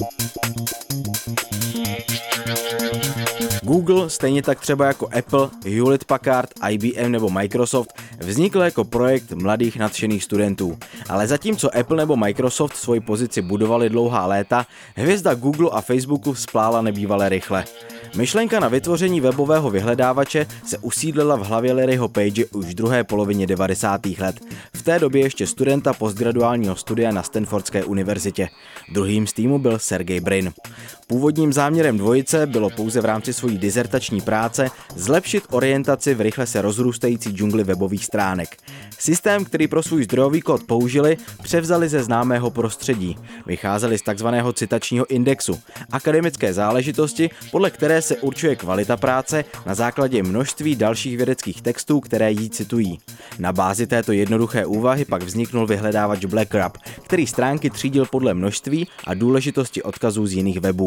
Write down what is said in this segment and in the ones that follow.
Google, stejně tak třeba jako Apple, Hewlett Packard, IBM nebo Microsoft, vznikl jako projekt mladých nadšených studentů. Ale zatímco Apple nebo Microsoft svoji pozici budovali dlouhá léta, hvězda Google a Facebooku vzplála nebývale rychle. Myšlenka na vytvoření webového vyhledávače se usídlila v hlavě Larryho Page už v druhé polovině 90. let. V té době ještě studenta postgraduálního studia na Stanfordské univerzitě. Druhým z týmu byl Sergey Brin. Původním záměrem dvojice bylo pouze v rámci svojí dizertační práce zlepšit orientaci v rychle se rozrůstající džungli webových stránek. Systém, který pro svůj zdrojový kód použili, převzali ze známého prostředí. Vycházeli z takzvaného citačního indexu, akademické záležitosti, podle které se určuje kvalita práce na základě množství dalších vědeckých textů, které jí citují. Na bázi této jednoduché úvahy pak vzniknul vyhledávač BlackRab, který stránky třídil podle množství a důležitosti odkazů z jiných webů.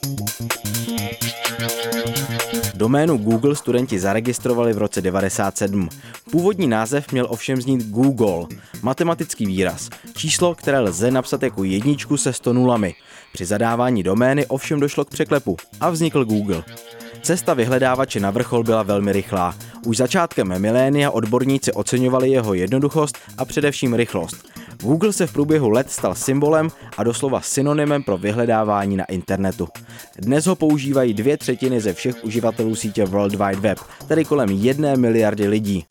Doménu Google studenti zaregistrovali v roce 1997. Původní název měl ovšem znít Google, matematický výraz, číslo, které lze napsat jako jedničku se 100 nulami. Při zadávání domény ovšem došlo k překlepu a vznikl Google. Cesta vyhledávače na vrchol byla velmi rychlá. Už začátkem milénia odborníci oceňovali jeho jednoduchost a především rychlost. Google se v průběhu let stal symbolem a doslova synonymem pro vyhledávání na internetu. Dnes ho používají 2/3 ze všech uživatelů sítě World Wide Web, tedy kolem 1 miliardy lidí.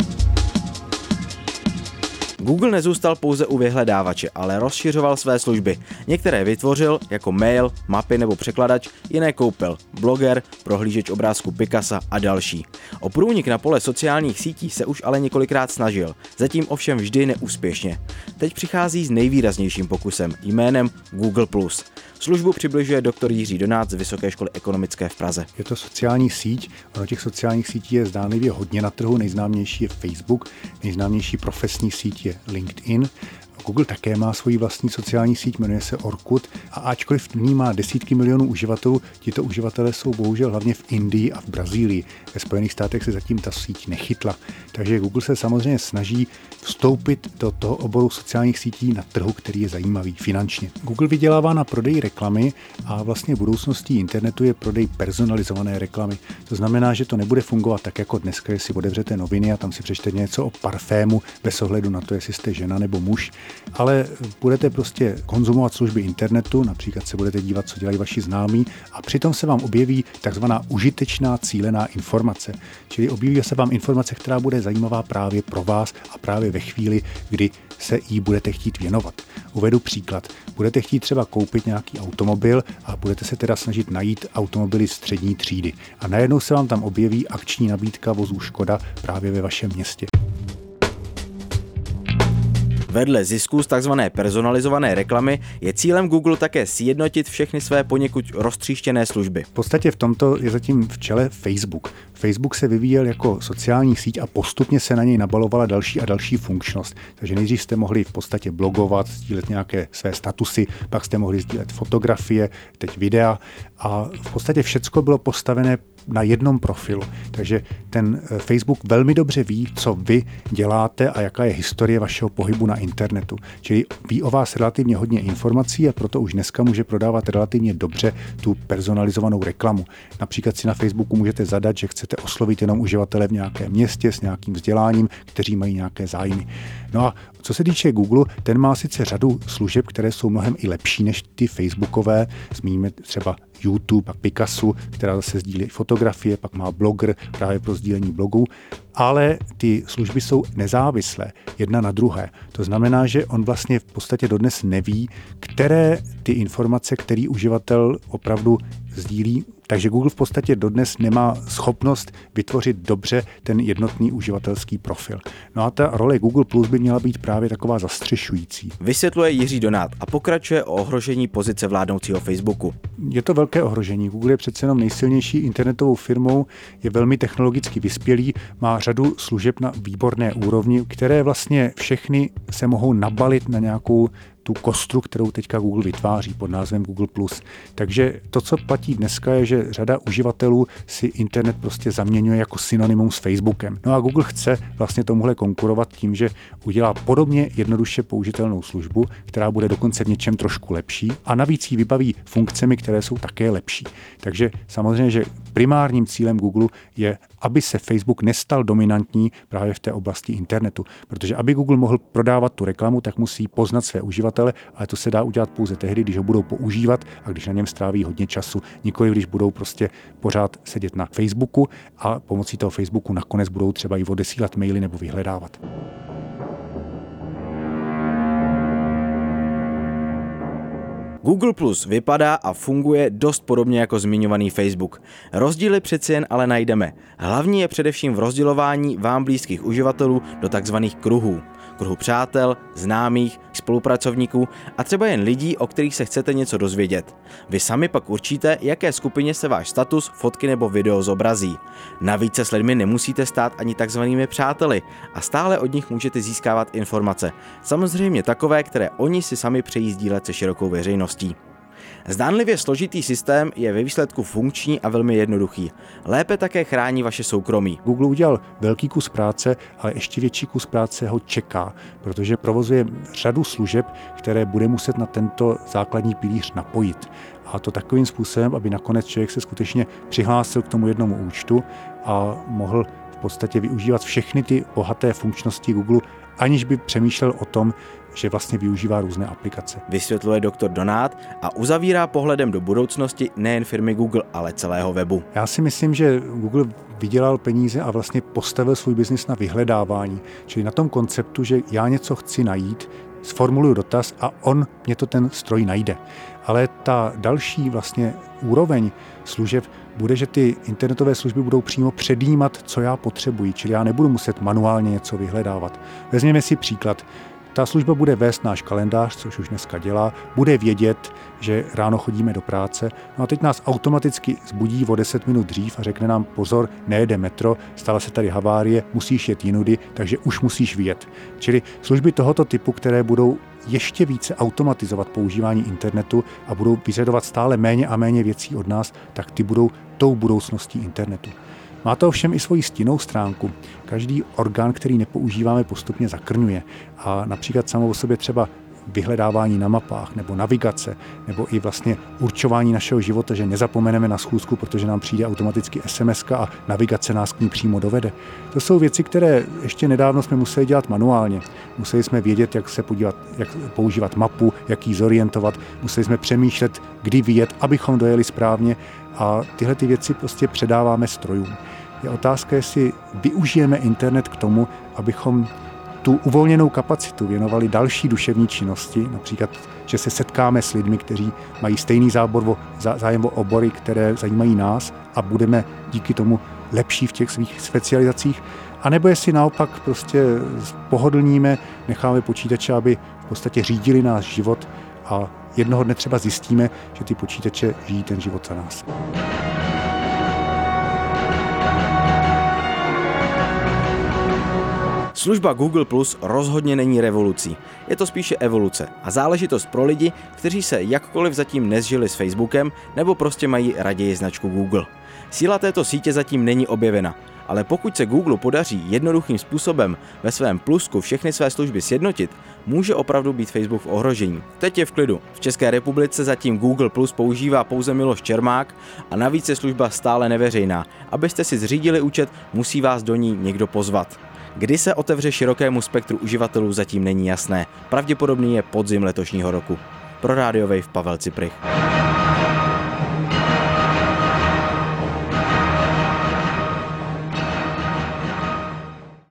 Google nezůstal pouze u vyhledávače, ale rozšiřoval své služby. Některé vytvořil jako mail, mapy nebo překladač, jiné koupil, Blogger, prohlížeč obrázku Picasa a další. O průnik na pole sociálních sítí se už ale několikrát snažil, zatím ovšem vždy neúspěšně. Teď přichází s nejvýraznějším pokusem jménem Google+. Službu přibližuje doktor Jiří Donát z Vysoké školy ekonomické v Praze. Je to sociální síť, ono těch sociálních sítí je zdánlivě hodně na trhu, nejznámější je Facebook, nejznámější profesní síť je LinkedIn. Google také má svoji vlastní sociální síť, jmenuje se Orkut a ačkoliv v ní má desítky milionů uživatelů, tito uživatelé jsou bohužel hlavně v Indii a v Brazílii. Ve Spojených státech se zatím ta síť nechytla. Takže Google se samozřejmě snaží vstoupit do toho oboru sociálních sítí na trhu, který je zajímavý finančně. Google vydělává na prodeji reklamy a vlastně budoucností internetu je prodej personalizované reklamy. To znamená, že to nebude fungovat tak jako dneska, jestli otevřete noviny a tam si přečtete něco o parfému bez ohledu na to, jestli jste žena nebo muž. Ale budete prostě konzumovat služby internetu, například se budete dívat, co dělají vaši známí a přitom se vám objeví takzvaná užitečná cílená informace. Čili objeví se vám informace, která bude zajímavá právě pro vás a právě ve chvíli, kdy se jí budete chtít věnovat. Uvedu příklad. Budete chtít třeba koupit nějaký automobil a budete se teda snažit najít automobily střední třídy. A najednou se vám tam objeví akční nabídka vozů Škoda právě ve vašem městě. Vedle zisku z tzv. Personalizované reklamy je cílem Google také sjednotit všechny své poněkud roztříštěné služby. V podstatě v tomto je zatím v čele Facebook. Facebook se vyvíjel jako sociální síť a postupně se na něj nabalovala další a další funkčnost. Takže nejdřív jste mohli v podstatě blogovat, sdílet nějaké své statusy, pak jste mohli sdílet fotografie, teď videa a v podstatě všecko bylo postavené na jednom profilu. Takže ten Facebook velmi dobře ví, co vy děláte a jaká je historie vašeho pohybu na internetu. Čili ví o vás relativně hodně informací a proto už dneska může prodávat relativně dobře tu personalizovanou reklamu. Například si na Facebooku můžete zadat, že chcete oslovit jenom uživatele v nějakém městě s nějakým vzděláním, kteří mají nějaké zájmy. No a co se týče Google, ten má sice řadu služeb, které jsou mnohem i lepší než ty Facebookové. Zmíníme třeba YouTube, pak Picasso, která zase sdílí fotografie, pak má Blogger právě pro sdílení blogů, ale ty služby jsou nezávislé jedna na druhé. To znamená, že on vlastně v podstatě dodnes neví, které ty informace, který uživatel opravdu sdílí. Takže Google v podstatě dodnes nemá schopnost vytvořit dobře ten jednotný uživatelský profil. No a ta role Google Plus by měla být právě taková zastřešující. Vysvětluje Jiří Donát a pokračuje o ohrožení pozice vládnoucího Facebooku. Je to velké ohrožení. Google je přece jenom nejsilnější internetovou firmou, je velmi technologicky vyspělý, má řadu služeb na výborné úrovni, které vlastně všechny se mohou nabalit na nějakou tu kostru, kterou teďka Google vytváří pod názvem Google+. Takže to, co platí dneska, je, že řada uživatelů si internet prostě zaměňuje jako synonymum s Facebookem. No a Google chce vlastně tomuhle konkurovat tím, že udělá podobně jednoduše použitelnou službu, která bude dokonce v něčem trošku lepší a navíc ji vybaví funkcemi, které jsou také lepší. Takže samozřejmě, že primárním cílem Google je, aby se Facebook nestal dominantní právě v té oblasti internetu. Protože aby Google mohl prodávat tu reklamu, tak musí poznat své uživatele, ale to se dá udělat pouze tehdy, když ho budou používat a když na něm stráví hodně času. Nikoli když budou prostě pořád sedět na Facebooku a pomocí toho Facebooku nakonec budou třeba i odesílat maily nebo vyhledávat. Google Plus vypadá a funguje dost podobně jako zmiňovaný Facebook. Rozdíly přeci jen ale najdeme. Hlavní je především v rozdělování vám blízkých uživatelů do takzvaných kruhů. Kruhu přátel, známých, spolupracovníků a třeba jen lidí, o kterých se chcete něco dozvědět. Vy sami pak určíte, jaké skupině se váš status, fotky nebo video zobrazí. Navíc se s lidmi nemusíte stát ani takzvanými přáteli a stále od nich můžete získávat informace. Samozřejmě takové, které oni si sami přejí sdílet se širokou veřejností. Zdánlivě složitý systém je ve výsledku funkční a velmi jednoduchý. Lépe také chrání vaše soukromí. Google udělal velký kus práce, ale ještě větší kus práce ho čeká, protože provozuje řadu služeb, které bude muset na tento základní pilíř napojit. A to takovým způsobem, aby nakonec člověk se skutečně přihlásil k tomu jednomu účtu a mohl v podstatě využívat všechny ty bohaté funkčnosti Google, aniž by přemýšlel o tom, že vlastně využívá různé aplikace. Vysvětluje doktor Donát a uzavírá pohledem do budoucnosti nejen firmy Google, ale celého webu. Já si myslím, že Google vydělal peníze a vlastně postavil svůj biznis na vyhledávání, čili na tom konceptu, že já něco chci najít, sformuluju dotaz a on mě to ten stroj najde. Ale ta další vlastně úroveň služeb bude, že ty internetové služby budou přímo předjímat, co já potřebuji, čili já nebudu muset manuálně něco vyhledávat. Vezměme si příklad. Ta služba bude vést náš kalendář, což už dneska dělá, bude vědět, že ráno chodíme do práce, no a teď nás automaticky zbudí o 10 minut dřív a řekne nám pozor, nejede metro, stala se tady havárie, musíš jet jinudy, takže už musíš vyjet. Čili služby tohoto typu, které budou ještě více automatizovat používání internetu a budou vyžadovat stále méně a méně věcí od nás, tak ty budou tou budoucností internetu. Má to ovšem i svoji stinnou stránku. Každý orgán, který nepoužíváme, postupně zakrňuje. A například samo o sobě třeba vyhledávání na mapách, nebo navigace, nebo i vlastně určování našeho života, že nezapomeneme na schůzku, protože nám přijde automaticky SMS-ka a navigace nás k ní přímo dovede. To jsou věci, které ještě nedávno jsme museli dělat manuálně. Museli jsme vědět, jak se podívat, jak používat mapu, jak ji zorientovat. Museli jsme přemýšlet, kdy vyjet, abychom dojeli správně. A tyhle ty věci prostě předáváme strojům. Je otázka, jestli využijeme internet k tomu, abychom tu uvolněnou kapacitu věnovali další duševní činnosti, například, že se setkáme s lidmi, kteří mají stejný zájem o obory, které zajímají nás a budeme díky tomu lepší v těch svých specializacích, anebo jestli naopak prostě pohodlníme, necháme počítače, aby v podstatě řídili náš život a jednoho dne třeba zjistíme, že ty počítače žijí ten život za nás. Služba Google Plus rozhodně není revolucí. Je to spíše evoluce a záležitost pro lidi, kteří se jakkoliv zatím nezžili s Facebookem nebo prostě mají raději značku Google. Síla této sítě zatím není objevena, ale pokud se Google podaří jednoduchým způsobem ve svém plusku všechny své služby sjednotit, může opravdu být Facebook v ohrožení. Teď je v klidu. V České republice zatím Google Plus používá pouze Miloš Čermák a navíc je služba stále neveřejná. Abyste si zřídili účet, musí vás do ní někdo pozvat. Kdy se otevře širokému spektru uživatelů, zatím není jasné. Pravděpodobný je podzim letošního roku. Pro Radio Wave Pavel Cyprich.